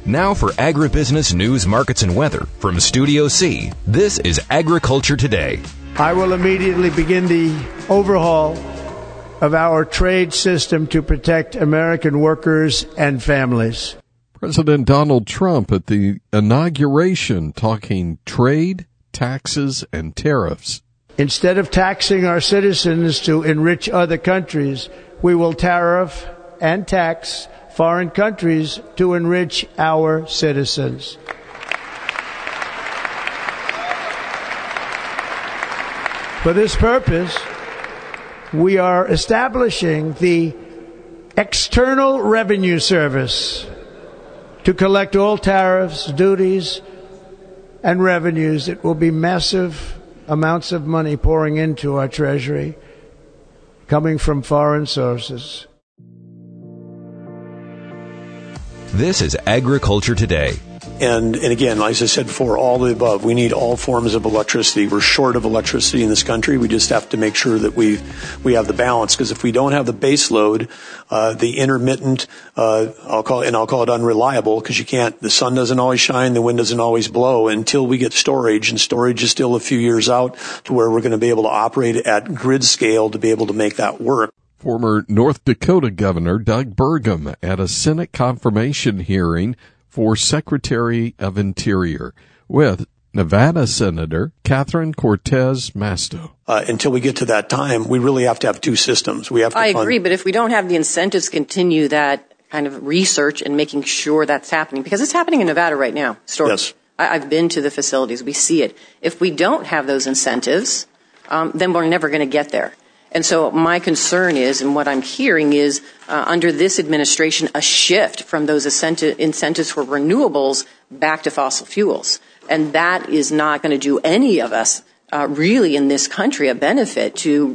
Now for agribusiness news, markets, and weather from Studio C, this is Agriculture Today. I will immediately begin the overhaul of our trade system to protect American workers and families. President Donald Trump at the inauguration talking trade, taxes, and tariffs. Instead of taxing our citizens to enrich other countries, we will tariff and tax foreign countries to enrich our citizens. For this purpose, we are establishing the External Revenue Service to collect all tariffs, duties, and revenues. It will be massive amounts of money pouring into our treasury, coming from foreign sources. This is Agriculture Today. And again, as I said before, all the above. We need all forms of electricity. We're short of electricity in this country. We just have to make sure that we have the balance. Because if we don't have the base load, the intermittent, I'll call it unreliable, because the sun doesn't always shine, the wind doesn't always blow until we get storage. And storage is still a few years out to where we're going to be able to operate at grid scale to be able to make that work. Former North Dakota Governor Doug Burgum at a Senate confirmation hearing for Secretary of Interior with Nevada Senator Catherine Cortez Masto. Until we get to that time, we really have to have two systems. I agree, but if we don't have the incentives to continue that kind of research and making sure that's happening, because it's happening in Nevada right now. Yes. I've been to the facilities. We see it. If we don't have those incentives, then we're never going to get there. And so my concern is, and what I'm hearing is, under this administration, a shift from those incentives for renewables back to fossil fuels. And that is not going to do any of us really in this country a benefit to,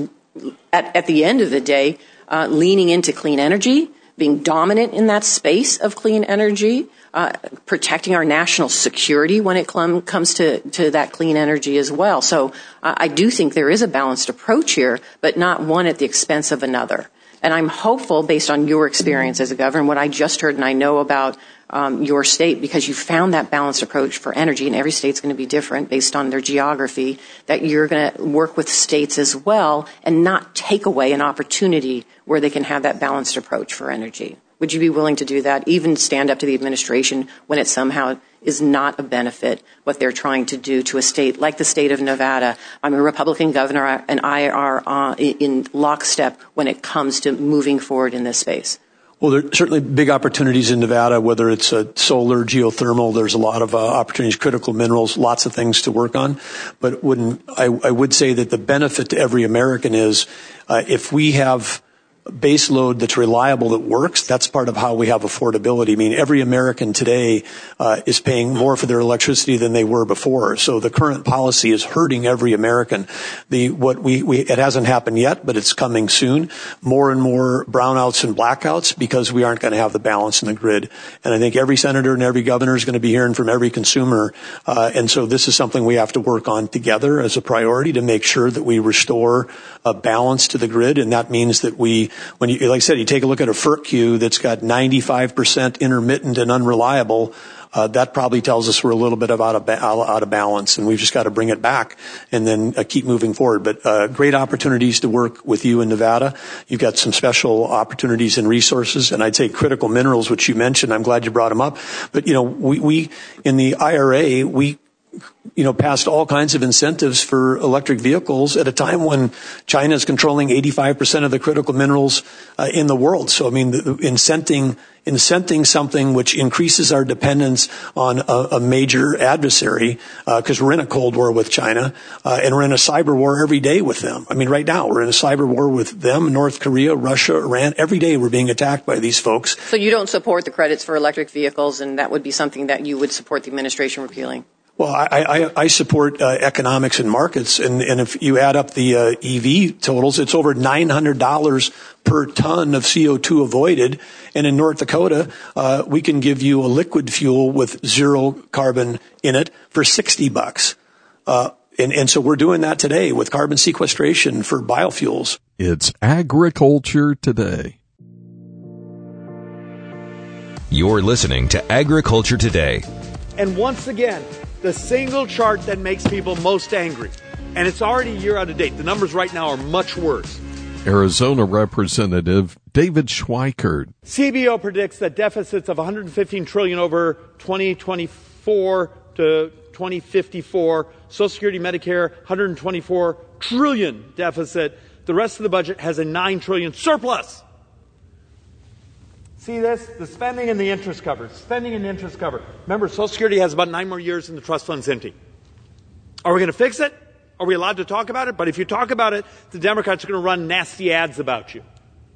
at the end of the day, leaning into clean energy, being dominant in that space of clean energy, protecting our national security when it comes to that clean energy as well. So I do think there is a balanced approach here, but not one at the expense of another. And I'm hopeful, based on your experience as a governor, and what I just heard and I know about your state, because you found that balanced approach for energy, and every state's going to be different based on their geography, that you're going to work with states as well and not take away an opportunity where they can have that balanced approach for energy. Would you be willing to do that, even stand up to the administration when it somehow is not a benefit, what they're trying to do to a state like the state of Nevada? I'm a Republican governor, and I are in lockstep when it comes to moving forward in this space. Well, there are certainly big opportunities in Nevada, whether it's solar, geothermal. There's a lot of opportunities, critical minerals, lots of things to work on. But I would say that the benefit to every American is if we have base load that's reliable, that works, that's part of how we have affordability. I mean, every American today is paying more for their electricity than they were before. So the current policy is hurting every American. It hasn't happened yet, but it's coming soon. More and more brownouts and blackouts because we aren't going to have the balance in the grid. And I think every senator and every governor is going to be hearing from every consumer. And so this is something we have to work on together as a priority to make sure that we restore a balance to the grid. And that means that when you, like I said, you take a look at a FERC queue that's got 95% intermittent and unreliable, that probably tells us we're a little bit out of balance, and we've just got to bring it back and then keep moving forward. But great opportunities to work with you in Nevada. You've got some special opportunities and resources, and I'd say critical minerals, which you mentioned. I'm glad you brought them up. But we in the IRA passed all kinds of incentives for electric vehicles at a time when China is controlling 85% of the critical minerals in the world. So, I mean, incenting something which increases our dependence on a major adversary, because we're in a Cold War with China, and we're in a cyber war every day with them. I mean, right now, we're in a cyber war with them, North Korea, Russia, Iran. Every day we're being attacked by these folks. So you don't support the credits for electric vehicles, and that would be something that you would support the administration repealing? Well, I support economics and markets, and if you add up the EV totals, it's over $900 per ton of CO2 avoided. And in North Dakota, we can give you a liquid fuel with zero carbon in it for $60. And so we're doing that today with carbon sequestration for biofuels. It's Agriculture Today. You're listening to Agriculture Today. And once again, the single chart that makes people most angry. And it's already a year out of date. The numbers right now are much worse. Arizona Representative David Schweikert. CBO predicts that deficits of $115 trillion over 2024 to 2054. Social Security, Medicare, $124 trillion deficit. The rest of the budget has a $9 trillion surplus. See this? The spending and the interest cover. Spending and interest cover. Remember, Social Security has about 9 more years and the trust fund's empty. Are we going to fix it? Are we allowed to talk about it? But if you talk about it, the Democrats are going to run nasty ads about you.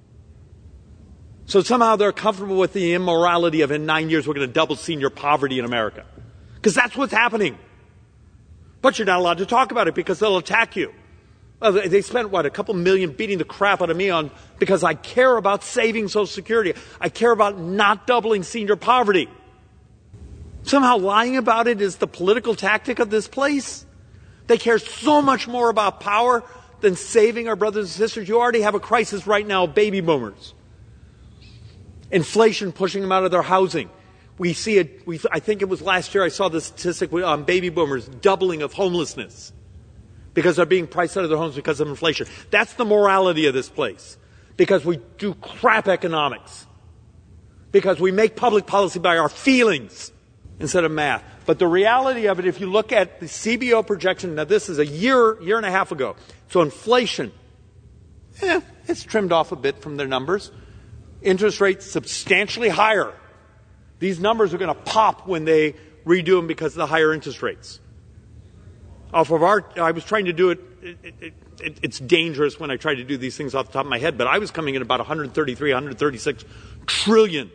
So somehow they're comfortable with the immorality of in 9 years we're going to double senior poverty in America. Because that's what's happening. But you're not allowed to talk about it because they'll attack you. They spent, a couple million beating the crap out of me because I care about saving Social Security. I care about not doubling senior poverty. Somehow lying about it is the political tactic of this place. They care so much more about power than saving our brothers and sisters. You already have a crisis right now of baby boomers. Inflation pushing them out of their housing. We see it, I think it was last year I saw the statistic on baby boomers, doubling of homelessness. Because they're being priced out of their homes because of inflation. That's the morality of this place. Because we do crap economics. Because we make public policy by our feelings instead of math. But the reality of it, if you look at the CBO projection, now this is a year and a half ago. So inflation, it's trimmed off a bit from their numbers. Interest rates substantially higher. These numbers are going to pop when they redo them because of the higher interest rates. Off of I was trying to do it, it's dangerous when I try to do these things off the top of my head, but I was coming in about 133, 136 trillion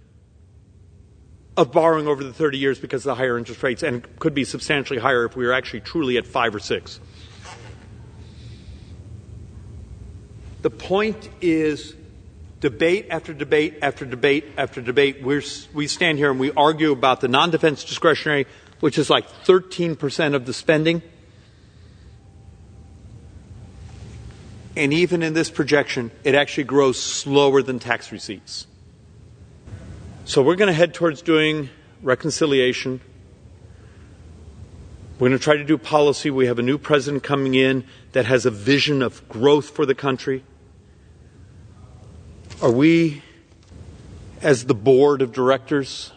of borrowing over the 30 years because of the higher interest rates, and could be substantially higher if we were actually truly at 5 or 6. The point is debate after debate after debate after debate. We stand here and we argue about the non-defense discretionary, which is like 13% of the spending. And even in this projection, it actually grows slower than tax receipts. So we're going to head towards doing reconciliation. We're going to try to do policy. We have a new president coming in that has a vision of growth for the country. Are we, as the board of directors,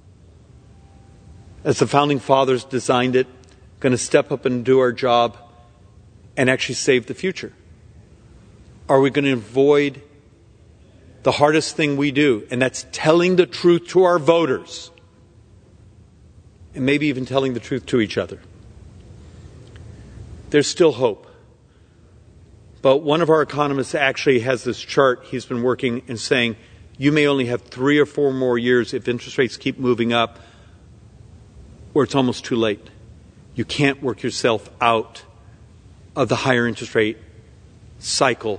as the founding fathers designed it, going to step up and do our job and actually save the future? Are we going to avoid the hardest thing we do, and that's telling the truth to our voters, and maybe even telling the truth to each other? There's still hope. But one of our economists actually has this chart he's been working and saying, you may only have 3 or 4 more years if interest rates keep moving up, where it's almost too late. You can't work yourself out of the higher interest rate cycle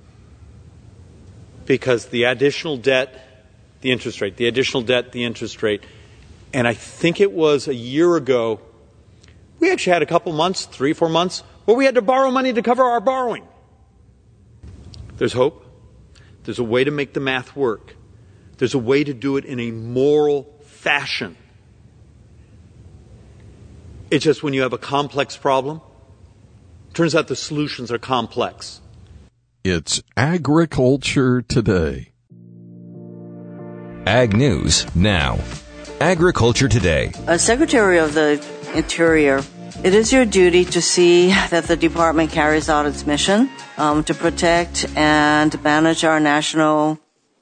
because the additional debt, the interest rate, the additional debt, the interest rate. And I think it was a year ago, we actually had a couple months, 3 or 4 months, where we had to borrow money to cover our borrowing. There's hope. There's a way to make the math work. There's a way to do it in a moral fashion. It's just when you have a complex problem, turns out the solutions are complex. It's Agriculture Today. Ag News Now. Agriculture Today. As Secretary of the Interior, it is your duty to see that the department carries out its mission to protect and manage our nation's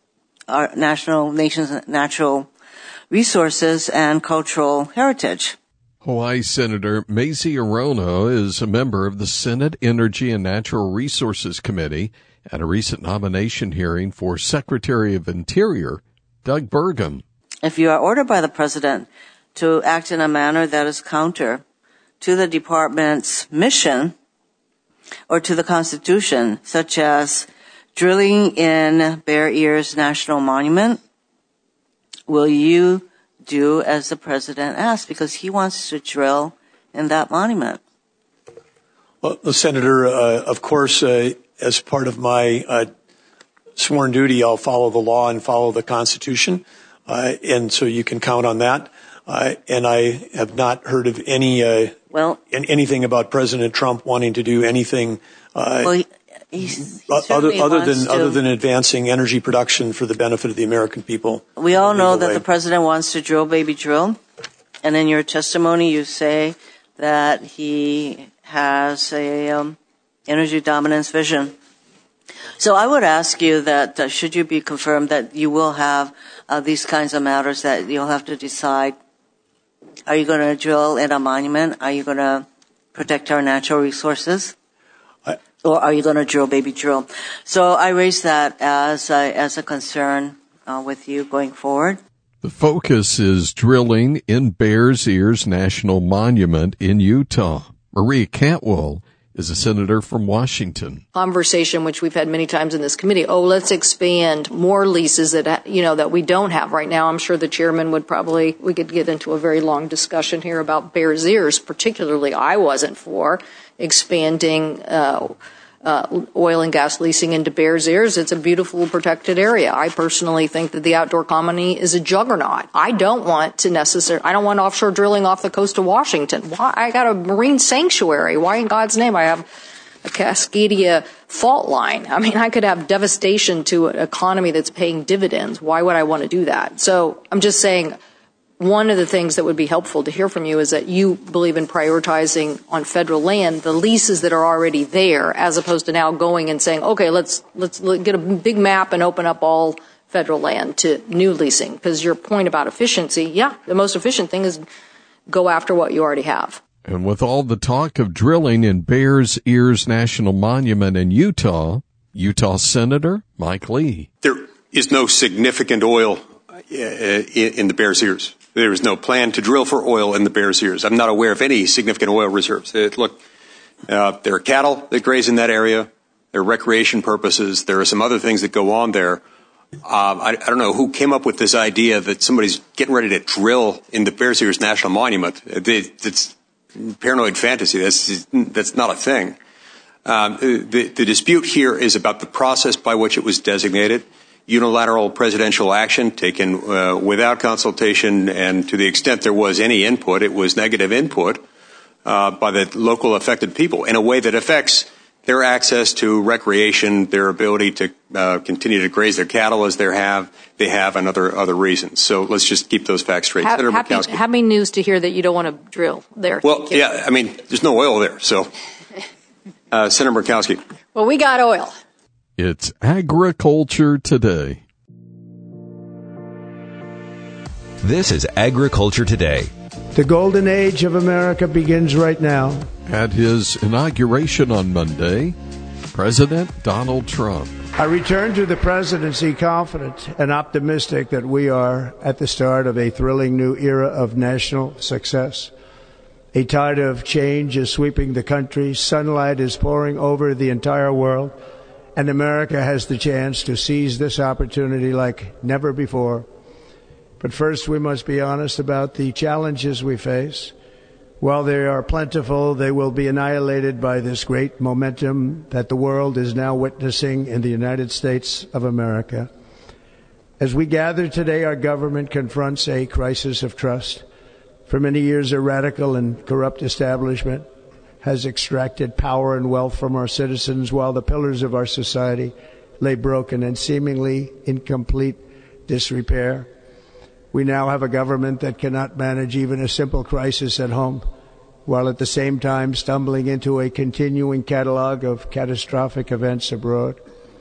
natural resources and cultural heritage. Hawaii Senator Mazie Hirono is a member of the Senate Energy and Natural Resources Committee at a recent nomination hearing for Secretary of Interior Doug Burgum. If you are ordered by the President to act in a manner that is counter to the department's mission or to the Constitution, such as drilling in Bear Ears National Monument, will you do as the President asked? Because he wants to drill in that monument. Well, Senator, of course, as part of my sworn duty, I'll follow the law and follow the Constitution. and so you can count on that. And I have not heard of anything about President Trump wanting to do anything other than advancing energy production for the benefit of the American people. We all know that the president wants to drill, baby, drill. And in your testimony, you say that he has a energy dominance vision. So I would ask you that should you be confirmed that you will have these kinds of matters that you'll have to decide, are you going to drill in a monument? Are you going to protect our natural resources? Or are you going to drill, baby, drill? So I raise that as a concern with you going forward. The focus is drilling in Bears Ears National Monument in Utah. Maria Cantwell is a senator from Washington. Conversation which we've had many times in this committee. Let's expand more leases that we don't have right now. I'm sure the chairman we could get into a very long discussion here about Bears Ears. Particularly, I wasn't for expanding oil and gas leasing into Bears Ears. It's a beautiful protected area. I personally think that the outdoor colony is a juggernaut. I don't want offshore drilling off the coast of Washington. Why? I got a marine sanctuary. Why in God's name? I have a Cascadia fault line. I mean, I could have devastation to an economy that's paying dividends. Why would I want to do that? So I'm just saying, one of the things that would be helpful to hear from you is that you believe in prioritizing on federal land the leases that are already there, as opposed to now going and saying, okay, let's get a big map and open up all federal land to new leasing. Because your point about efficiency, the most efficient thing is go after what you already have. And with all the talk of drilling in Bears Ears National Monument in Utah Senator Mike Lee. There is no significant oil in the Bears Ears. There is no plan to drill for oil in the Bears Ears. I'm not aware of any significant oil reserves. There are cattle that graze in that area. There are recreation purposes. There are some other things that go on there. I don't know who came up with this idea that somebody's getting ready to drill in the Bears Ears National Monument. It's paranoid fantasy. That's not a thing. The dispute here is about the process by which it was designated. Unilateral presidential action taken without consultation, and to the extent there was any input, it was negative input by the local affected people in a way that affects their access to recreation, their ability to continue to graze their cattle as they have, and other reasons. So let's just keep those facts straight. Senator Murkowski. Happy news to hear that you don't want to drill there. Well, yeah, I mean, there's no oil there. So, Senator Murkowski. Well, we got oil. It's Agriculture Today. This is Agriculture Today. The golden age of America begins right now. At his inauguration on Monday, President Donald Trump. I return to the presidency confident and optimistic that we are at the start of a thrilling new era of national success. A tide of change is sweeping the country. Sunlight is pouring over the entire world. And America has the chance to seize this opportunity like never before. But first, we must be honest about the challenges we face. While they are plentiful, they will be annihilated by this great momentum that the world is now witnessing in the United States of America. As we gather today, our government confronts a crisis of trust. For many years, a radical and corrupt establishment has extracted power and wealth from our citizens while the pillars of our society lay broken and seemingly in complete disrepair. We now have a government that cannot manage even a simple crisis at home, while at the same time stumbling into a continuing catalog of catastrophic events abroad.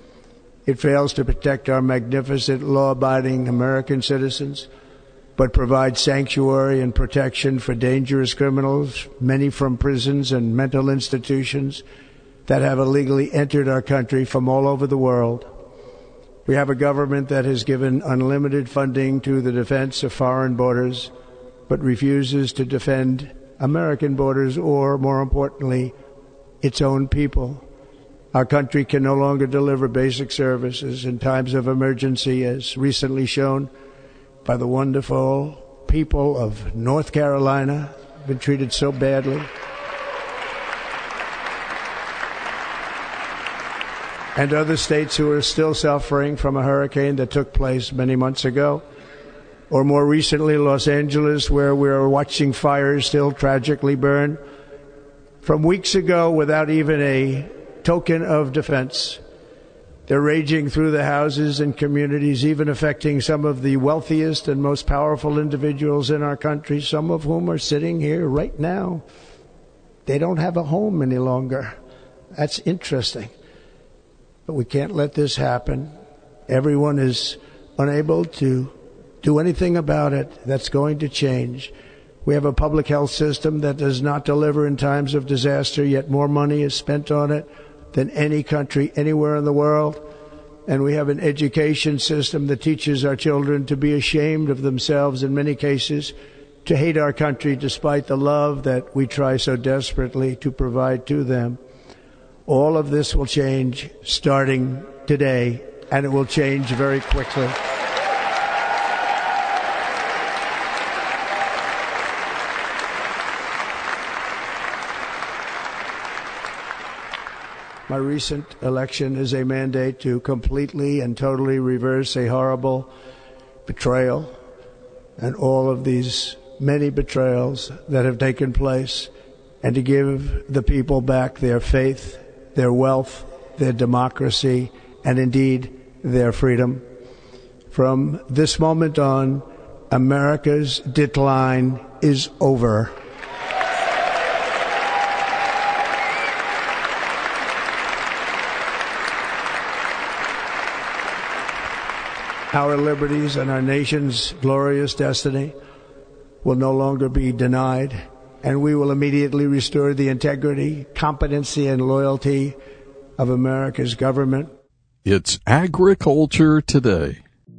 It fails to protect our magnificent, law-abiding American citizens, but provide sanctuary and protection for dangerous criminals, many from prisons and mental institutions that have illegally entered our country from all over the world. We have a government that has given unlimited funding to the defense of foreign borders, but refuses to defend American borders or, more importantly, its own people. Our country can no longer deliver basic services in times of emergency, as recently shown by the wonderful people of North Carolina, been treated so badly. And other states who are still suffering from a hurricane that took place many months ago. or more recently Los Angeles, where we're watching fires still tragically burn. From weeks ago, without even a token of defense, they're raging through the houses and communities, even affecting some of the wealthiest and most powerful individuals in our country, some of whom are sitting here right now. They don't have a home any longer. That's interesting. But we can't let this happen. Everyone is unable to do anything about it. That's going to change. We have a public health system that does not deliver in times of disaster, yet more money is spent on it than any country anywhere in the world. And we have an education system that teaches our children to be ashamed of themselves in many cases, to hate our country despite the love that we try so desperately to provide to them. All of this will change starting today, and it will change very quickly. My recent election is a mandate to completely and totally reverse a horrible betrayal and all of these many betrayals that have taken place, and to give the people back their faith, their wealth, their democracy, and indeed their freedom. From this moment on, America's decline is over. Our liberties and our nation's glorious destiny will no longer be denied, and we will immediately restore the integrity, competency, and loyalty of America's government. It's Agriculture Today.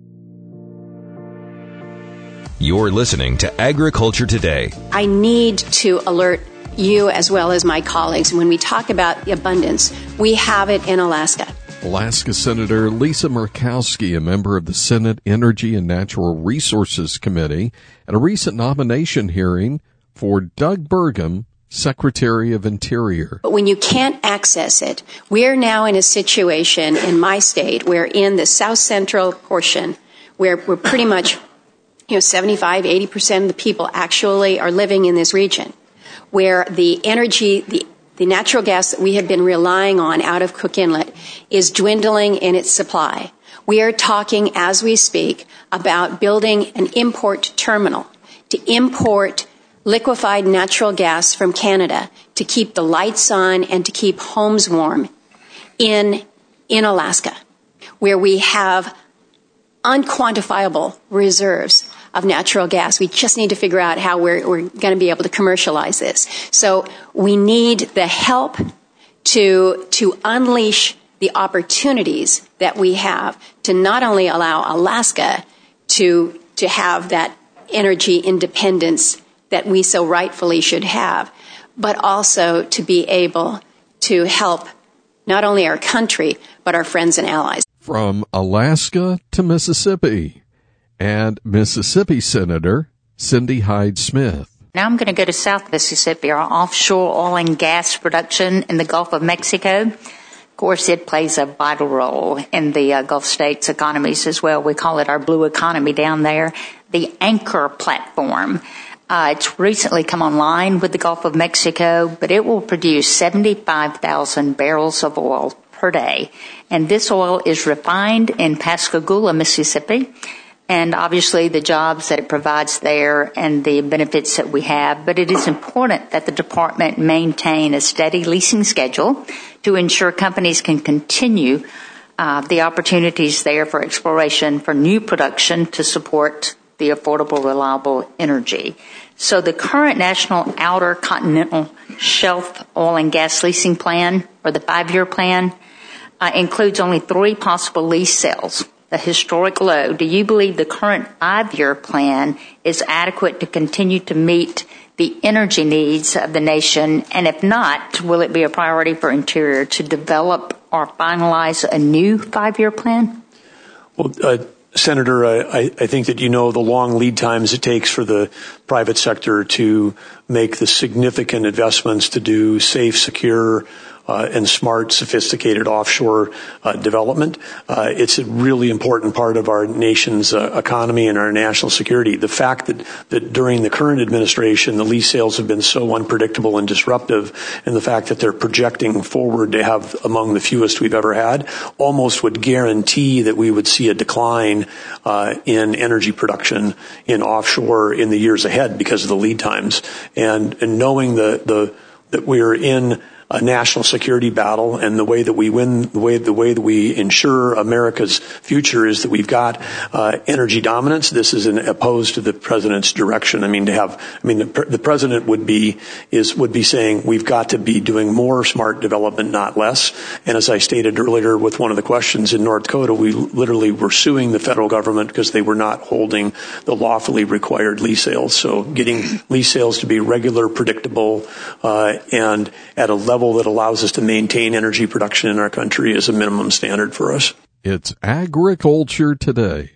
You're listening to Agriculture Today. I need to alert you as well as my colleagues. When we talk about the abundance, we have it in Alaska. Alaska Senator Lisa Murkowski, a member of the Senate Energy and Natural Resources Committee, at a recent nomination hearing for Doug Burgum, Secretary of Interior. But when you can't access it, we're now in a situation in my state where in the south central portion, where we're pretty much 75, 80% of the people actually are living in this region, where the energy, the natural gas that we have been relying on out of Cook Inlet is dwindling in its supply. We are talking, as we speak, about building an import terminal to import liquefied natural gas from Canada to keep the lights on and to keep homes warm in Alaska, where we have unquantifiable reserves of natural gas. We just need to figure out how we're going to be able to commercialize this. So we need the help to unleash the opportunities that we have to not only allow Alaska to have that energy independence that we so rightfully should have, but also to be able to help not only our country, but our friends and allies. From Alaska to Mississippi, and Mississippi Senator Cindy Hyde-Smith. Now I'm going to go to South Mississippi, our offshore oil and gas production in the Gulf of Mexico. Of course, it plays a vital role in the Gulf states' economies as well. We call it our blue economy down there. The Anchor platform. It's recently come online with the Gulf of Mexico, but it will produce 75,000 barrels of oil per day. And this oil is refined in Pascagoula, Mississippi. And obviously the jobs that it provides there and the benefits that we have. But it is important that the department maintain a steady leasing schedule to ensure companies can continue the opportunities there for exploration, for new production to support the affordable, reliable energy. So the current National Outer Continental Shelf Oil and Gas Leasing Plan, or the 5-year plan, includes only 3 possible lease sales. The historic low. Do you believe the current 5-year plan is adequate to continue to meet the energy needs of the nation? And if not, will it be a priority for Interior to develop or finalize a new 5-year plan? Well, Senator, I think that you know the long lead times it takes for the private sector to make the significant investments to do safe, secure, and smart, sophisticated offshore development. It's a really important part of our nation's economy and our national security. The fact that during the current administration, the lease sales have been so unpredictable and disruptive, and the fact that they're projecting forward to have among the fewest we've ever had, almost would guarantee that we would see a decline in energy production in offshore in the years ahead because of the lead times. And knowing that we're in a national security battle, and the way that we win, the way that we ensure America's future is that we've got energy dominance. This is opposed to the president's direction. The president would be saying we've got to be doing more smart development, not less. And as I stated earlier with one of the questions, in North Dakota, we literally were suing the federal government because they were not holding the lawfully required lease sales. So getting lease sales to be regular, predictable, and at a level that allows us to maintain energy production in our country is a minimum standard for us. It's Agriculture Today.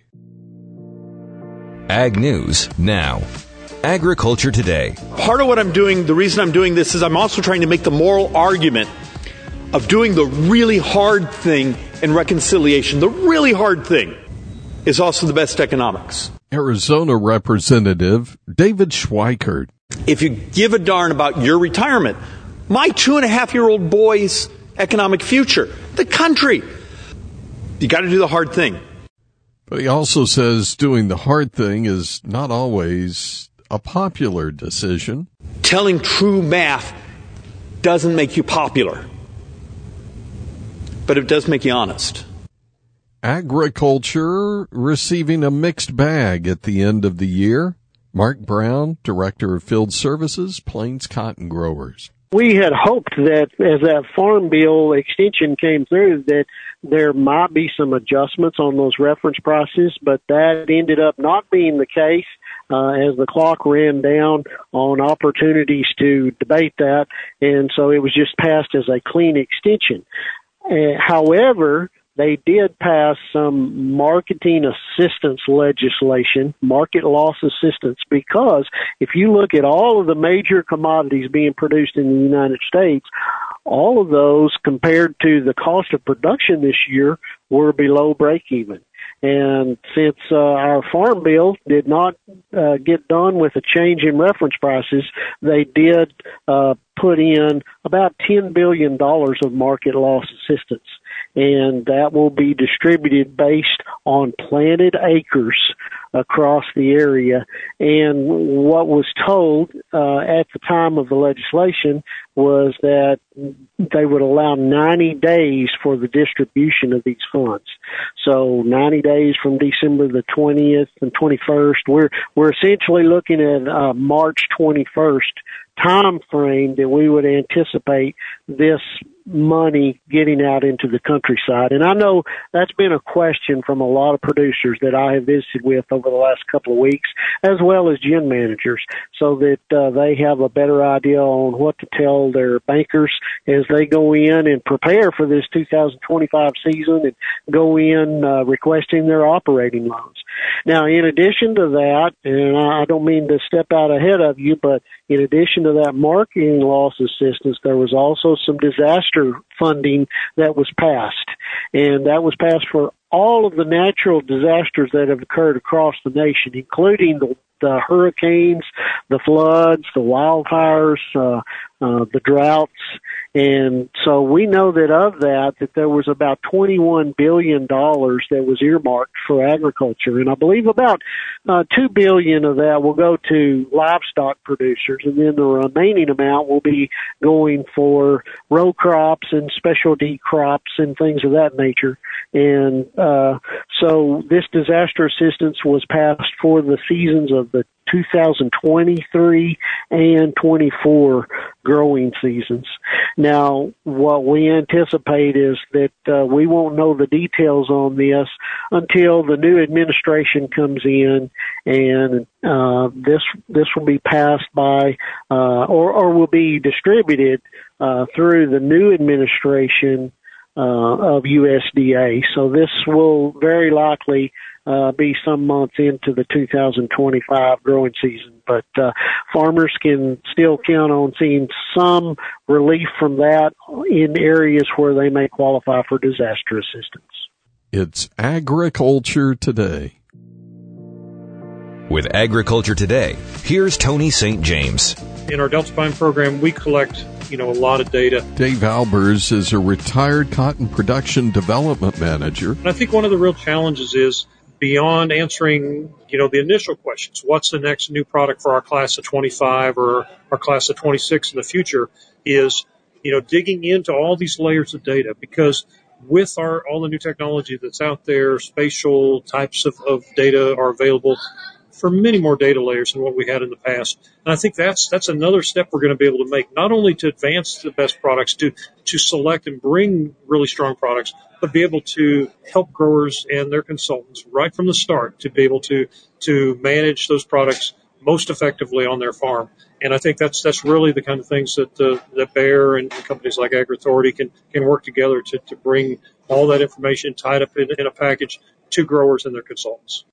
Ag News Now. Agriculture Today. Part of what I'm doing, the reason I'm doing this, is I'm also trying to make the moral argument of doing the really hard thing in reconciliation. The really hard thing is also the best economics. Arizona Representative David Schweikert. If you give a darn about your retirement, my 2.5-year-old boy's economic future, the country, you got to do the hard thing. But he also says doing the hard thing is not always a popular decision. Telling true math doesn't make you popular, but it does make you honest. Agriculture receiving a mixed bag at the end of the year. Mark Brown, Director of Field Services, Plains Cotton Growers. We had hoped that as that Farm Bill extension came through that there might be some adjustments on those reference prices, but that ended up not being the case as the clock ran down on opportunities to debate that, and so it was just passed as a clean extension. However, they did pass some marketing assistance legislation, market loss assistance, because if you look at all of the major commodities being produced in the United States, all of those compared to the cost of production this year were below break even. And since our Farm Bill did not get done with a change in reference prices, they did put in about $10 billion of market loss assistance. And that will be distributed based on planted acres across the area. And what was told at the time of the legislation was that they would allow 90 days for the distribution of these funds. So 90 days from December the 20th and 21st. We're essentially looking at March 21st time frame that we would anticipate this money getting out into the countryside. And I know that's been a question from a lot of producers that I have visited with over the last couple of weeks, as well as gin managers, so that they have a better idea on what to tell their bankers as they go in and prepare for this 2025 season and go in requesting their operating loans. Now, in addition to that, and I don't mean to step out ahead of you, but in addition to that marketing loss assistance, there was also some disaster funding that was passed. And that was passed for all of the natural disasters that have occurred across the nation, including the hurricanes, the floods, the wildfires, the droughts. And so we know that of that there was about $21 billion that was earmarked for agriculture. And I believe about $2 billion of that will go to livestock producers, and then the remaining amount will be going for row crops and specialty crops and things of that nature. And so this disaster assistance was passed for the seasons of the 2023 and 24 growing seasons. Now, what we anticipate is that we won't know the details on this until the new administration comes in, and this will be passed by or will be distributed through the new administration of USDA. So this will very likely be some months into the 2025 growing season. But farmers can still count on seeing some relief from that in areas where they may qualify for disaster assistance. It's Agriculture Today. With Agriculture Today, here's Tony St. James. In our Delta Pine program, we collect, a lot of data. Dave Albers is a retired cotton production development manager. And I think one of the real challenges is beyond answering, the initial questions. What's the next new product for our class of 25 or our class of 26 in the future is, digging into all these layers of data, because with all the new technology that's out there, spatial types of data are available for many more data layers than what we had in the past. And I think that's another step we're going to be able to make, not only to advance the best products, to select and bring really strong products, but be able to help growers and their consultants right from the start to be able to manage those products most effectively on their farm. And I think that's really the kind of things that Bayer and companies like AgriAuthority can work together to bring all that information tied up in a package to growers and their consultants.